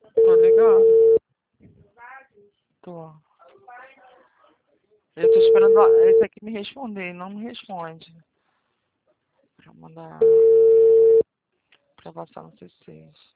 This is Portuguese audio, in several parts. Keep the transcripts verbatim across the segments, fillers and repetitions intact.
Tô ligado. Tô. Eu tô esperando a- esse aqui me responder, e não me responde. Pra mandar pra passar no C seis.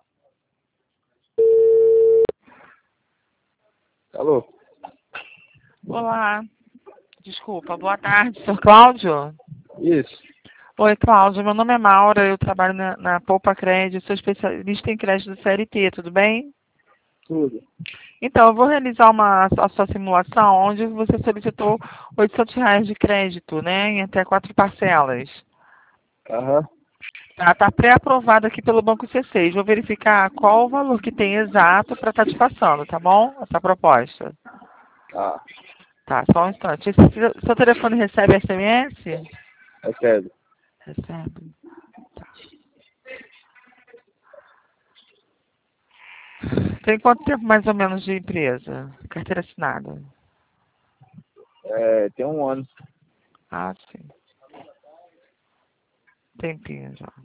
Alô? Olá. Desculpa, boa tarde, senhor Cláudio? Isso. Oi, Cláudio, meu nome é Maura, eu trabalho na, na Poupa Crédito, sou especialista em crédito do C L T, tudo bem? Tudo. Então, eu vou realizar uma, a sua simulação onde você solicitou oitocentos reais de crédito, né, em até quatro parcelas. Aham. Tá, tá pré-aprovado aqui pelo Banco C seis. Vou verificar qual o valor que tem exato para estar te passando, tá bom? Essa proposta. Tá. Tá, só um instante. Esse, seu seu telefone recebe S M S? Recebe. Recebe. Tá. Tem quanto tempo mais ou menos de empresa? Carteira assinada? É, tem um ano. Ah, sim. Tempinho já.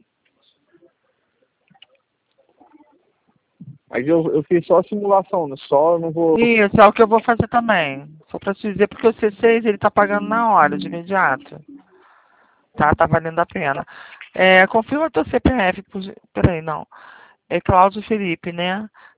Mas eu, eu fiz só a simulação, né? Só eu não vou. Isso, é o que eu vou fazer também. Só para te dizer, porque o C seis ele tá pagando na hora, de imediato. Tá, tá valendo a pena. É, confirma teu C P F, por... ge- peraí, não. É Cláudio Felipe, né?